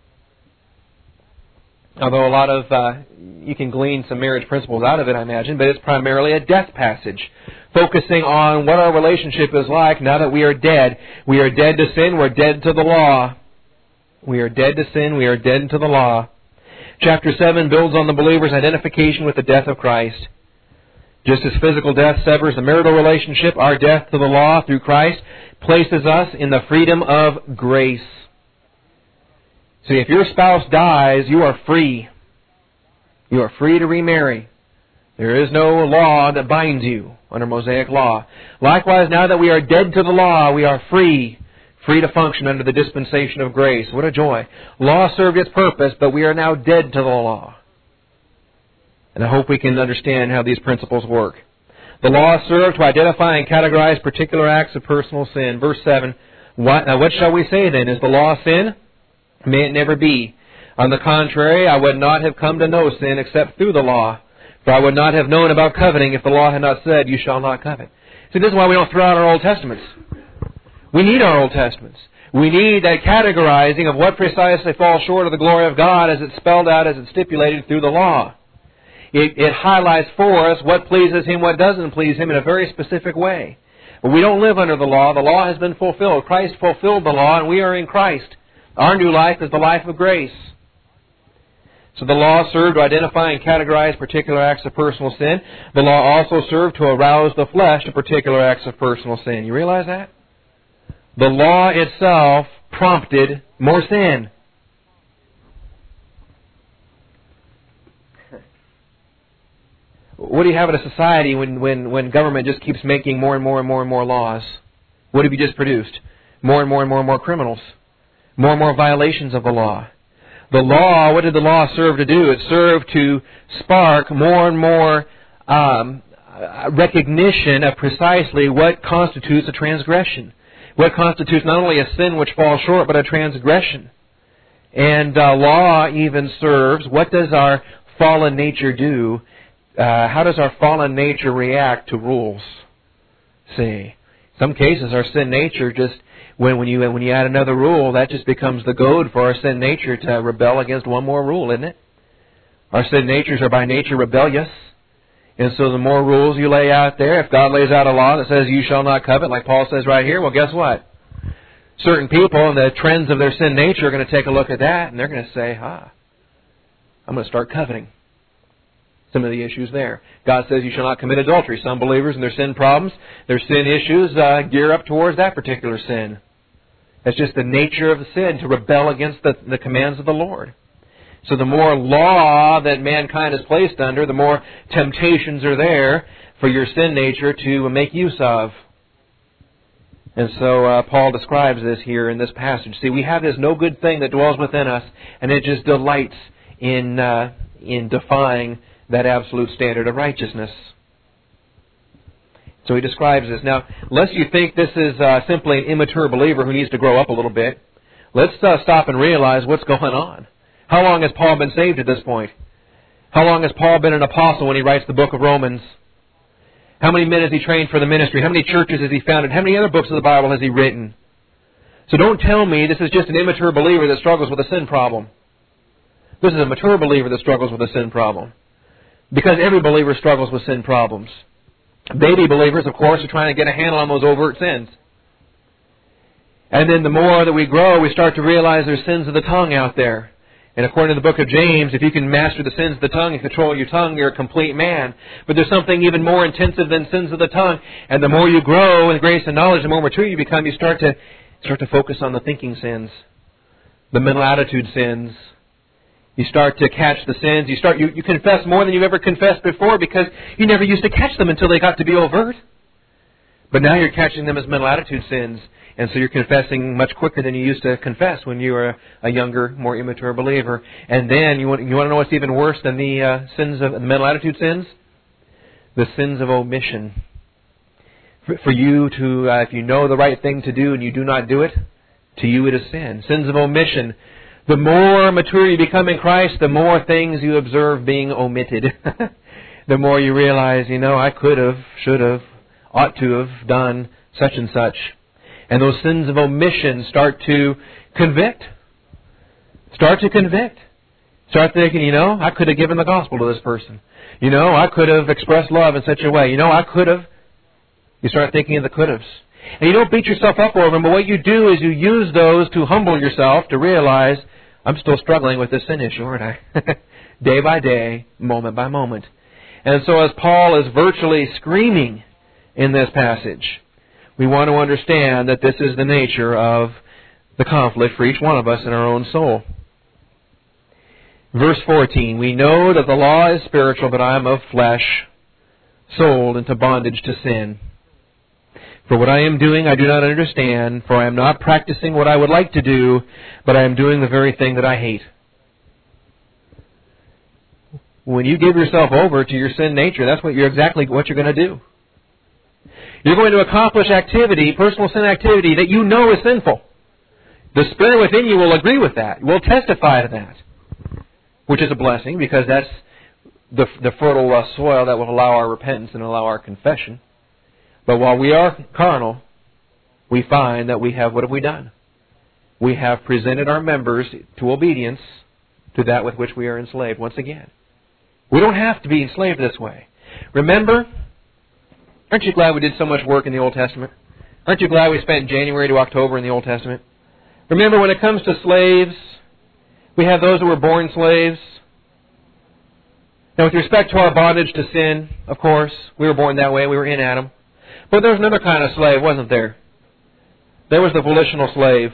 although a lot of, uh, you can glean some marriage principles out of it, I imagine, but it's primarily a death passage, focusing on what our relationship is like now that we are dead. We are dead to sin, we're dead to the law. We are dead to sin, we are dead to the law. Chapter seven builds on the believer's identification with the death of Christ. Just as physical death severs the marital relationship, our death to the law through Christ places us in the freedom of grace. See, if your spouse dies, you are free. You are free to remarry. There is no law that binds you under Mosaic law. Likewise, now that we are dead to the law, we are free. Free to function under the dispensation of grace. What a joy. Law served its purpose, but we are now dead to the law. And I hope we can understand how these principles work. The law served to identify and categorize particular acts of personal sin. Verse seven, what, now what shall we say then? Is the law sin? May it never be. On the contrary, I would not have come to know sin except through the law. For I would not have known about coveting if the law had not said, you shall not covet. See, this is why we don't throw out our Old Testaments. We need our Old Testaments. We need that categorizing of what precisely falls short of the glory of God as it's spelled out, as it's stipulated through the law. It, it highlights for us what pleases Him, what doesn't please Him in a very specific way. But we don't live under the law. The law has been fulfilled. Christ fulfilled the law, and we are in Christ. Our new life is the life of grace. So the law served to identify and categorize particular acts of personal sin. The law also served to arouse the flesh to particular acts of personal sin. You realize that? The law itself prompted more sin. What do you have in a society when, when, when government just keeps making more and more and more and more laws? What have you just produced? More and more and more and more criminals. More and more violations of the law. The law, what did the law serve to do? It served to spark more and more um, recognition of precisely what constitutes a transgression. What constitutes not only a sin which falls short, but a transgression. And uh, law even serves, what does our fallen nature do? Uh, how does our fallen nature react to rules? See, in some cases our sin nature just, when, when, you, when you add another rule, that just becomes the goad for our sin nature to rebel against one more rule, isn't it? Our sin natures are by nature rebellious. And so the more rules you lay out there, if God lays out a law that says you shall not covet, like Paul says right here, well, guess what? Certain people and the trends of their sin nature are going to take a look at that, and they're going to say, ah, I'm going to start coveting. Some of the issues there. God says you shall not commit adultery. Some believers and their sin problems, their sin issues, uh, gear up towards that particular sin. That's just the nature of the sin, to rebel against the, the commands of the Lord. So the more law that mankind is placed under, the more temptations are there for your sin nature to make use of. And so uh, Paul describes this here in this passage. See, we have this no good thing that dwells within us, and it just delights in uh, in defying that absolute standard of righteousness. So he describes this. Now, lest you think this is uh, simply an immature believer who needs to grow up a little bit, let's uh, stop and realize what's going on. How long has Paul been saved at this point? How long has Paul been an apostle when he writes the book of Romans? How many men has he trained for the ministry? How many churches has he founded? How many other books of the Bible has he written? So don't tell me this is just an immature believer that struggles with a sin problem. This is a mature believer that struggles with a sin problem. Because every believer struggles with sin problems. Baby believers, of course, are trying to get a handle on those overt sins. And then the more that we grow, we start to realize there's sins of the tongue out there. And according to the book of James, if you can master the sins of the tongue and control your tongue, you're a complete man. But there's something even more intensive than sins of the tongue. And the more you grow in grace and knowledge, the more mature you become, you start to start to focus on the thinking sins, the mental attitude sins. You start to catch the sins. You start you, you confess more than you've ever confessed before because you never used to catch them until they got to be overt. But now you're catching them as mental attitude sins. And so you're confessing much quicker than you used to confess when you were a, a younger, more immature believer. And then you want, you want to know what's even worse than the uh, sins of the mental attitude sins? The sins of omission. For, for you to, uh, if you know the right thing to do and you do not do it, to you it is sin. Sins of omission. The more mature you become in Christ, the more things you observe being omitted. The more you realize, you know, I could have, should have, ought to have done such and such. And those sins of omission start to convict. Start to convict. Start thinking, you know, I could have given the gospel to this person. You know, I could have expressed love in such a way. You know, I could have. You start thinking of the could haves. And you don't beat yourself up over them, but what you do is you use those to humble yourself to realize, I'm still struggling with this sin issue, aren't I? Day by day, moment by moment. And so as Paul is virtually screaming in this passage, we want to understand that this is the nature of the conflict for each one of us in our own soul. Verse fourteen, we know that the law is spiritual, but I am of flesh, sold into bondage to sin. For what I am doing I do not understand, for I am not practicing what I would like to do, but I am doing the very thing that I hate. When you give yourself over to your sin nature, that's what you're exactly what you're going to do. You're going to accomplish activity, personal sin activity, that you know is sinful. The Spirit within you will agree with that, will testify to that, which is a blessing because that's the, the fertile uh, soil that will allow our repentance and allow our confession. But while we are carnal, we find that we have, what have we done? We have presented our members to obedience to that with which we are enslaved once again. We don't have to be enslaved this way. Remember, aren't you glad we did so much work in the Old Testament? Aren't you glad we spent January to October in the Old Testament? Remember, when it comes to slaves, we have those who were born slaves. Now, with respect to our bondage to sin, of course, we were born that way. We were in Adam. But there was another kind of slave, wasn't there? There was the volitional slave.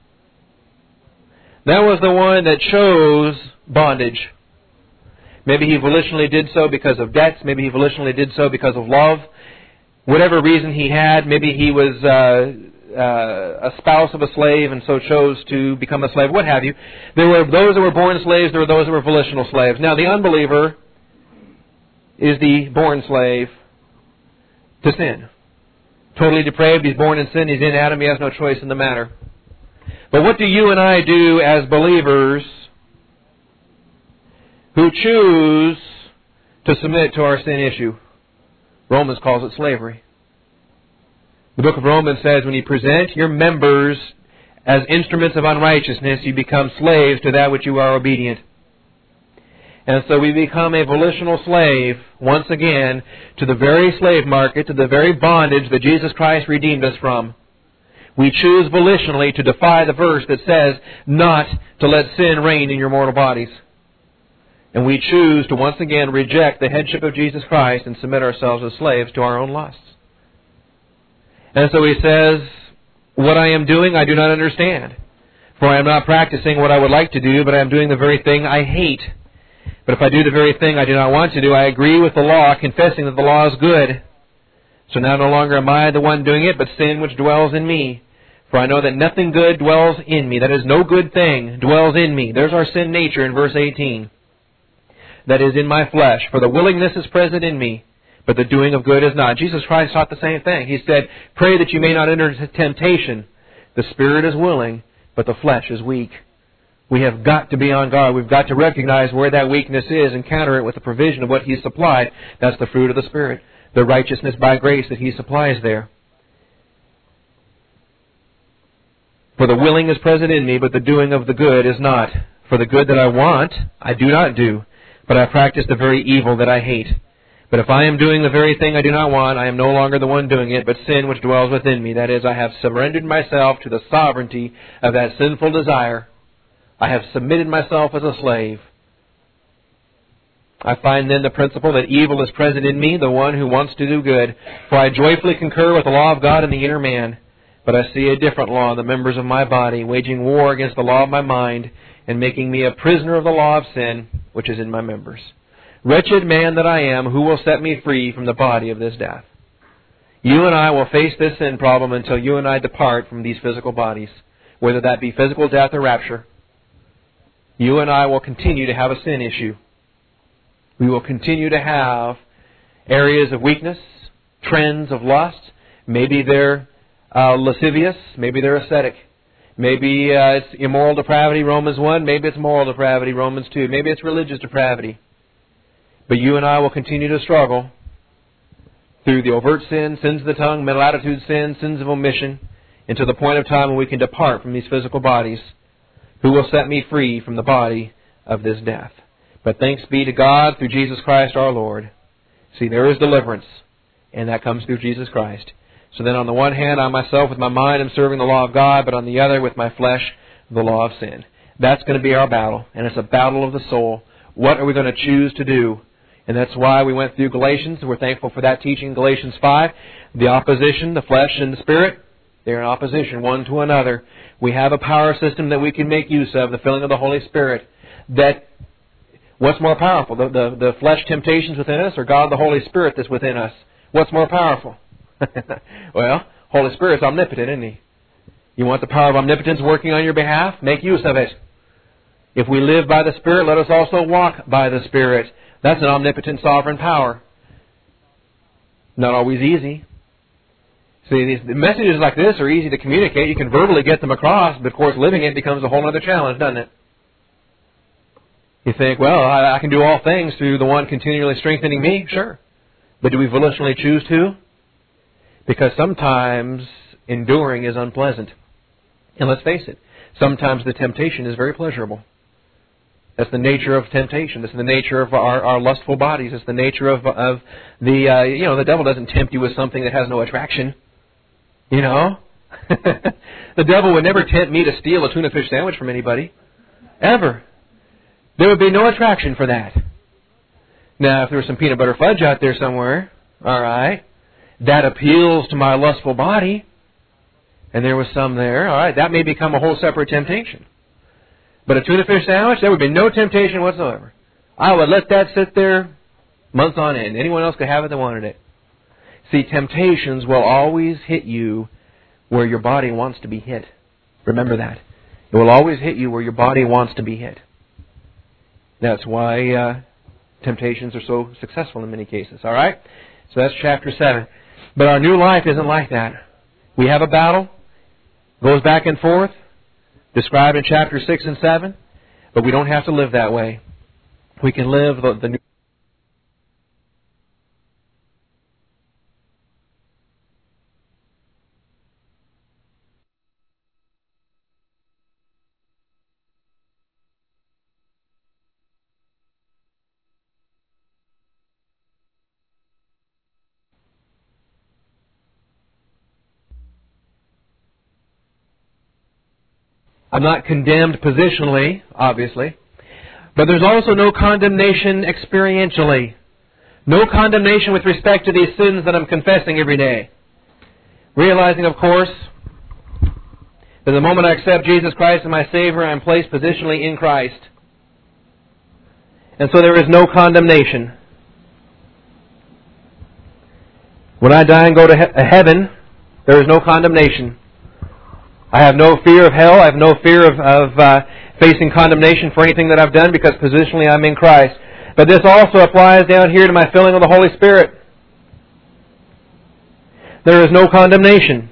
That was the one that chose bondage. Maybe he volitionally did so because of debts. Maybe he volitionally did so because of love. Whatever reason he had, maybe he was uh, uh, a spouse of a slave and so chose to become a slave, what have you. There were those that were born slaves. There were those that were volitional slaves. Now, the unbeliever is the born slave to sin. Totally depraved. He's born in sin. He's in Adam. He has no choice in the matter. But what do you and I do as believers who choose to submit to our sin issue? Romans calls it slavery. The book of Romans says when you present your members as instruments of unrighteousness, you become slaves to that which you are obedient. And so we become a volitional slave, once again, to the very slave market, to the very bondage that Jesus Christ redeemed us from. We choose volitionally to defy the verse that says not to let sin reign in your mortal bodies. And we choose to once again reject the headship of Jesus Christ and submit ourselves as slaves to our own lusts. And so he says, what I am doing I do not understand. For I am not practicing what I would like to do, but I am doing the very thing I hate. But if I do the very thing I do not want to do, I agree with the law, confessing that the law is good. So now no longer am I the one doing it, but sin which dwells in me. For I know that nothing good dwells in me. That is, no good thing dwells in me. There's our sin nature in verse eighteen. That is in my flesh. For the willingness is present in me, but the doing of good is not. Jesus Christ taught the same thing. He said, pray that you may not enter into temptation. The spirit is willing, but the flesh is weak. We have got to be on guard. We've got to recognize where that weakness is and counter it with the provision of what He supplied. That's the fruit of the Spirit, the righteousness by grace that He supplies there. For the willing is present in me, but the doing of the good is not. For the good that I want, I do not do, but I practice the very evil that I hate. But if I am doing the very thing I do not want, I am no longer the one doing it, but sin which dwells within me. That is, I have surrendered myself to the sovereignty of that sinful desire. I have submitted myself as a slave. I find then the principle that evil is present in me, the one who wants to do good. For I joyfully concur with the law of God in the inner man. But I see a different law in the members of my body, waging war against the law of my mind, and making me a prisoner of the law of sin, which is in my members. Wretched man that I am, who will set me free from the body of this death? You and I will face this sin problem until you and I depart from these physical bodies, whether that be physical death or rapture. You and I will continue to have a sin issue. We will continue to have areas of weakness, trends of lust. Maybe they're uh, lascivious. Maybe they're ascetic. Maybe uh, it's immoral depravity, Romans one. Maybe it's moral depravity, Romans two. Maybe it's religious depravity. But you and I will continue to struggle through the overt sin, sins of the tongue, mental attitude sin, sins of omission, until the point of time when we can depart from these physical bodies. Who will set me free from the body of this death? But thanks be to God through Jesus Christ our Lord. See, there is deliverance, and that comes through Jesus Christ. So then on the one hand, I myself with my mind am serving the law of God, but on the other with my flesh, the law of sin. That's going to be our battle, and it's a battle of the soul. What are we going to choose to do? And that's why we went through Galatians. We're thankful for that teaching in Galatians five. The opposition, the flesh and the spirit, they're in opposition one to another. We have a power system that we can make use of, the filling of the Holy Spirit. That, what's more powerful, the, the, the flesh temptations within us or God the Holy Spirit that's within us? What's more powerful? Well, Holy Spirit's omnipotent, isn't He? You want the power of omnipotence working on your behalf? Make use of it. If we live by the Spirit, let us also walk by the Spirit. That's an omnipotent sovereign power. Not always easy. See, these messages like this are easy to communicate. You can verbally get them across, but of course living it becomes a whole other challenge, doesn't it? You think, well, I, I can do all things through the one continually strengthening me. Sure. But do we volitionally choose to? Because sometimes enduring is unpleasant. And let's face it, sometimes the temptation is very pleasurable. That's the nature of temptation. That's the nature of our, our lustful bodies. It's the nature of, of the, uh, you know, the devil doesn't tempt you with something that has no attraction. You know? The devil would never tempt me to steal a tuna fish sandwich from anybody. Ever. There would be no attraction for that. Now, if there was some peanut butter fudge out there somewhere, all right, that appeals to my lustful body, and there was some there, all right, that may become a whole separate temptation. But a tuna fish sandwich, there would be no temptation whatsoever. I would let that sit there months on end. Anyone else could have it that wanted it. See, temptations will always hit you where your body wants to be hit. Remember that. It will always hit you where your body wants to be hit. That's why uh, temptations are so successful in many cases. All right? So that's chapter seven. But our new life isn't like that. We have a battle, goes back and forth, described in chapter six and seven, but we don't have to live that way. We can live the, the new I'm not condemned positionally, obviously, but there's also no condemnation experientially. No condemnation with respect to these sins that I'm confessing every day. Realizing, of course, that the moment I accept Jesus Christ as my Savior, I'm placed positionally in Christ. And so there is no condemnation. When I die and go to he- heaven, there is no condemnation. I have no fear of hell. I have no fear of, of uh, facing condemnation for anything that I've done because positionally I'm in Christ. But this also applies down here to my filling of the Holy Spirit. There is no condemnation.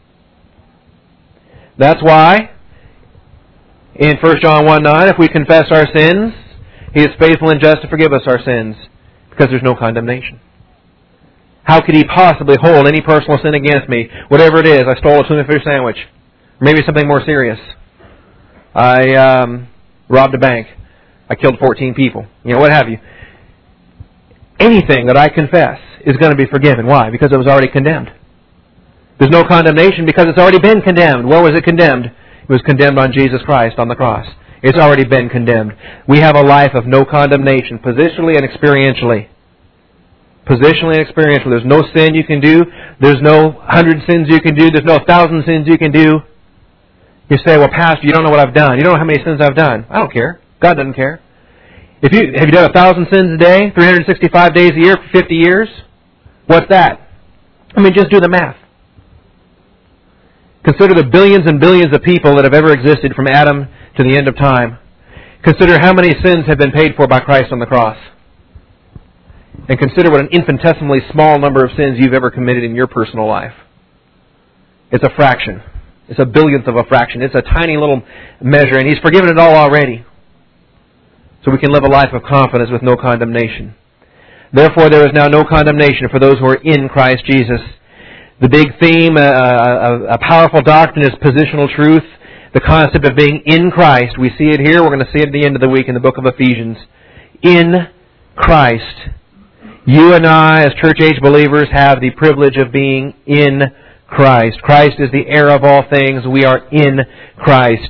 That's why in First John one nine, if we confess our sins, He is faithful and just to forgive us our sins, because there's no condemnation. How could He possibly hold any personal sin against me? Whatever it is, I stole a tuna fish sandwich. Maybe something more serious. I um, robbed a bank. I killed fourteen people. You know, what have you. Anything that I confess is going to be forgiven. Why? Because it was already condemned. There's no condemnation because it's already been condemned. Where was it condemned? It was condemned on Jesus Christ on the cross. It's already been condemned. We have a life of no condemnation, positionally and experientially. Positionally and experientially. There's no sin you can do. There's no hundred sins you can do. There's no thousand sins you can do. You say, well, Pastor, you don't know what I've done. You don't know how many sins I've done. I don't care. God doesn't care. If you have you done a thousand sins a day, three hundred sixty-five days a year for fifty years? What's that? I mean, just do the math. Consider the billions and billions of people that have ever existed from Adam to the end of time. Consider how many sins have been paid for by Christ on the cross. And consider what an infinitesimally small number of sins you've ever committed in your personal life. It's a fraction. It's a billionth of a fraction. It's a tiny little measure, and He's forgiven it all already. So we can live a life of confidence with no condemnation. Therefore, there is now no condemnation for those who are in Christ Jesus. The big theme, uh, a, a powerful doctrine, is positional truth. The concept of being in Christ. We see it here. We're going to see it at the end of the week in the book of Ephesians. In Christ. You and I, as church-age believers, have the privilege of being in Christ. Christ is the heir of all things. We are in Christ.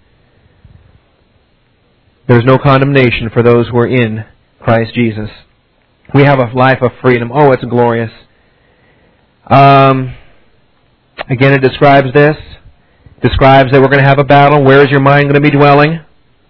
There's no condemnation for those who are in Christ Jesus. We have a life of freedom. Oh, it's glorious. Um, again, it describes this. It describes that we're going to have a battle. Where is your mind going to be dwelling?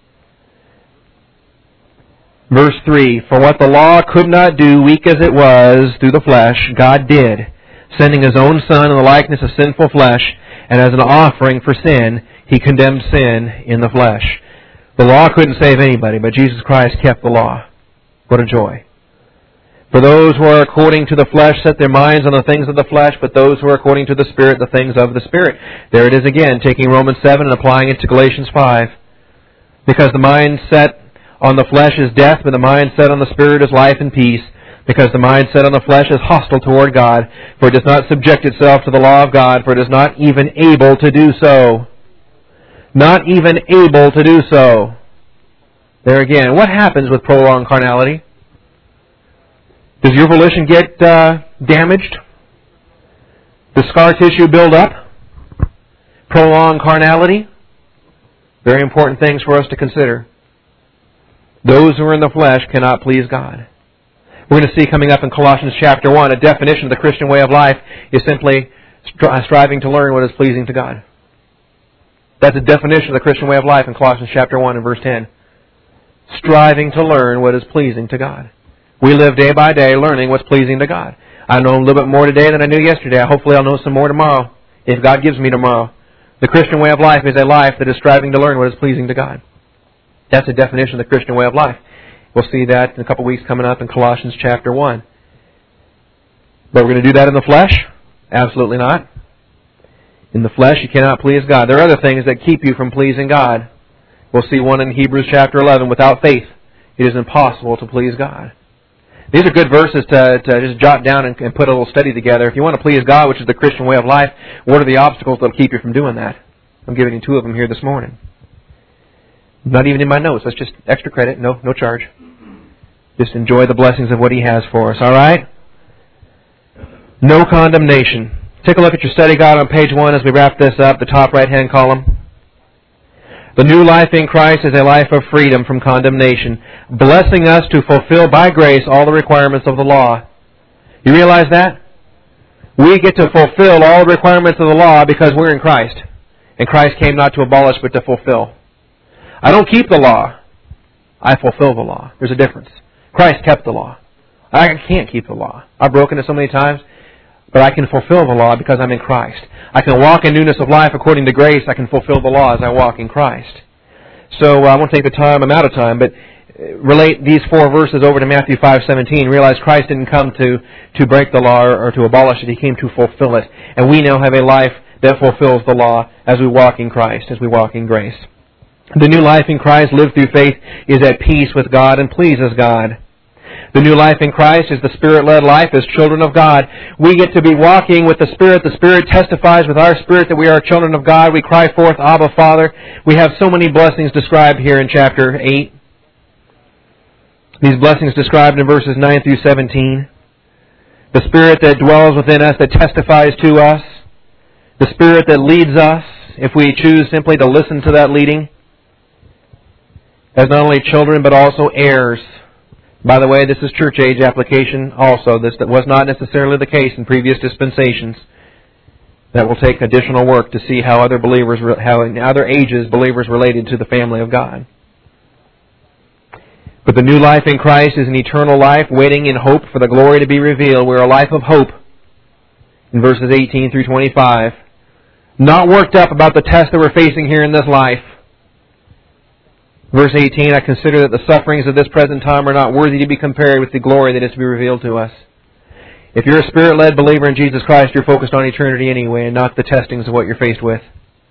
Verse three, for what the law could not do, weak as it was, through the flesh, God did, sending His own Son in the likeness of sinful flesh, and as an offering for sin, He condemned sin in the flesh. The law couldn't save anybody, but Jesus Christ kept the law. What a joy. For those who are according to the flesh set their minds on the things of the flesh, but those who are according to the Spirit, the things of the Spirit. There it is again, taking Romans seven and applying it to Galatians five. Because the mind set on the flesh is death, but the mind set on the Spirit is life and peace. Because the mind set on the flesh is hostile toward God, for it does not subject itself to the law of God, for it is not even able to do so. Not even able to do so. There again, what happens with prolonged carnality? Does your volition get uh, damaged? Does scar tissue build up? Prolonged carnality? Very important things for us to consider. Those who are in the flesh cannot please God. We're going to see coming up in Colossians chapter one, a definition of the Christian way of life is simply stri- striving to learn what is pleasing to God. That's a definition of the Christian way of life in Colossians chapter one and verse ten. Striving to learn what is pleasing to God. We live day by day learning what's pleasing to God. I know a little bit more today than I knew yesterday. Hopefully I'll know some more tomorrow, if God gives me tomorrow. The Christian way of life is a life that is striving to learn what is pleasing to God. That's a definition of the Christian way of life. We'll see that in a couple weeks coming up in Colossians chapter one. But we're going to do that in the flesh? Absolutely not. In the flesh, you cannot please God. There are other things that keep you from pleasing God. We'll see one in Hebrews chapter eleven. Without faith, it is impossible to please God. These are good verses to, to just jot down and, and put a little study together. If you want to please God, which is the Christian way of life, what are the obstacles that will keep you from doing that? I'm giving you two of them here this morning. Not even in my notes. That's just extra credit. No, no charge. Just enjoy the blessings of what He has for us. All right? No condemnation. Take a look at your study guide on page one as we wrap this up, the top right-hand column. The new life in Christ is a life of freedom from condemnation, blessing us to fulfill by grace all the requirements of the law. You realize that? We get to fulfill all the requirements of the law because we're in Christ. And Christ came not to abolish but to fulfill. I don't keep the law. I fulfill the law. There's a difference. Christ kept the law. I can't keep the law. I've broken it so many times, but I can fulfill the law because I'm in Christ. I can walk in newness of life according to grace. I can fulfill the law as I walk in Christ. So uh, I won't take the time. I'm out of time, but relate these four verses over to Matthew five seventeen. Realize Christ didn't come to, to break the law or, or to abolish it. He came to fulfill it. And we now have a life that fulfills the law as we walk in Christ, as we walk in grace. The new life in Christ, lived through faith, is at peace with God and pleases God. The new life in Christ is the Spirit-led life as children of God. We get to be walking with the Spirit. The Spirit testifies with our spirit that we are children of God. We cry forth, Abba, Father. We have so many blessings described here in chapter eight. These blessings described in verses nine through seventeen. The Spirit that dwells within us, that testifies to us. The Spirit that leads us, if we choose simply to listen to that leading, as not only children but also heirs. By the way, this is church age application also. This that was not necessarily the case in previous dispensations. That will take additional work to see how other believers, how in other ages believers related to the family of God. But the new life in Christ is an eternal life, waiting in hope for the glory to be revealed. We're a life of hope. In verses eighteen through twenty-five. Not worked up about the test that we're facing here in this life. Verse eighteen, I consider that the sufferings of this present time are not worthy to be compared with the glory that is to be revealed to us. If you're a Spirit-led believer in Jesus Christ, you're focused on eternity anyway and not the testings of what you're faced with.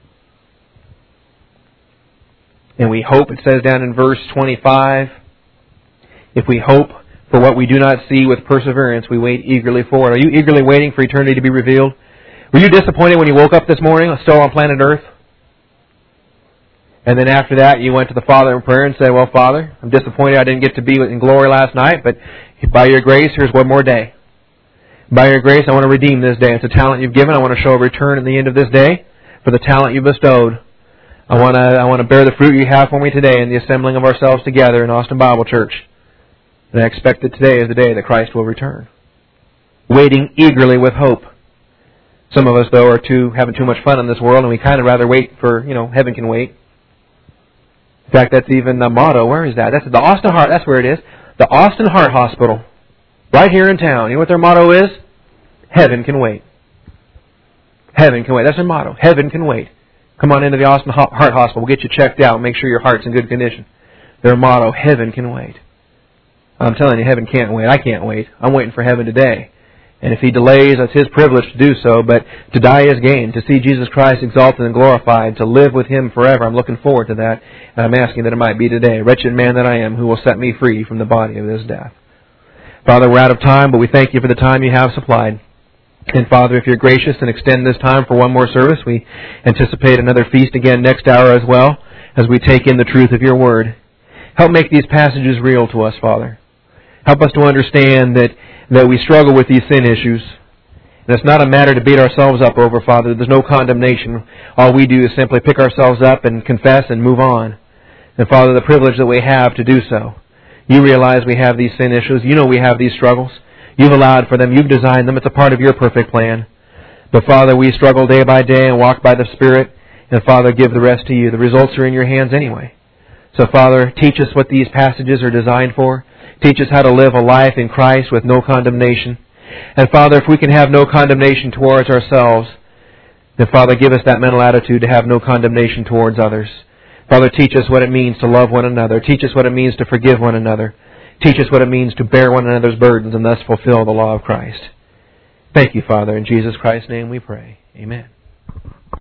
And we hope, it says down in verse twenty-five, if we hope for what we do not see with perseverance, we wait eagerly for it. Are you eagerly waiting for eternity to be revealed? Were you disappointed when you woke up this morning, still on planet Earth? And then after that, you went to the Father in prayer and said, well, Father, I'm disappointed I didn't get to be in glory last night, but by your grace, here's one more day. By your grace, I want to redeem this day. It's a talent you've given. I want to show a return at the end of this day for the talent you bestowed. I want to I want to bear the fruit you have for me today in the assembling of ourselves together in Austin Bible Church. And I expect that today is the day that Christ will return. Waiting eagerly with hope. Some of us, though, are too having too much fun in this world, and we kind of rather wait for, you know, heaven can wait. In fact, that's even the motto. Where is that? That's the Austin Heart. That's where it is. The Austin Heart Hospital. Right here in town. You know what their motto is? Heaven can wait. Heaven can wait. That's their motto. Heaven can wait. Come on into the Austin Heart Hospital. We'll get you checked out. Make sure your heart's in good condition. Their motto, heaven can wait. I'm telling you, heaven can't wait. I can't wait. I'm waiting for heaven today. And if He delays, that's His privilege to do so. But to die is gain. To see Jesus Christ exalted and glorified. To live with Him forever. I'm looking forward to that. And I'm asking that it might be today. Wretched man that I am, who will set me free from the body of this death. Father, we're out of time, but we thank You for the time You have supplied. And Father, if You're gracious and extend this time for one more service, we anticipate another feast again next hour as well, as we take in the truth of Your Word. Help make these passages real to us, Father. Help us to understand that, that we struggle with these sin issues. And it's not a matter to beat ourselves up over, Father. There's no condemnation. All we do is simply pick ourselves up and confess and move on. And Father, the privilege that we have to do so. You realize we have these sin issues. You know we have these struggles. You've allowed for them. You've designed them. It's a part of your perfect plan. But Father, we struggle day by day and walk by the Spirit. And Father, give the rest to you. The results are in your hands anyway. So Father, teach us what these passages are designed for. Teach us how to live a life in Christ with no condemnation. And Father, if we can have no condemnation towards ourselves, then Father, give us that mental attitude to have no condemnation towards others. Father, teach us what it means to love one another. Teach us what it means to forgive one another. Teach us what it means to bear one another's burdens and thus fulfill the law of Christ. Thank you, Father. In Jesus Christ's name we pray. Amen.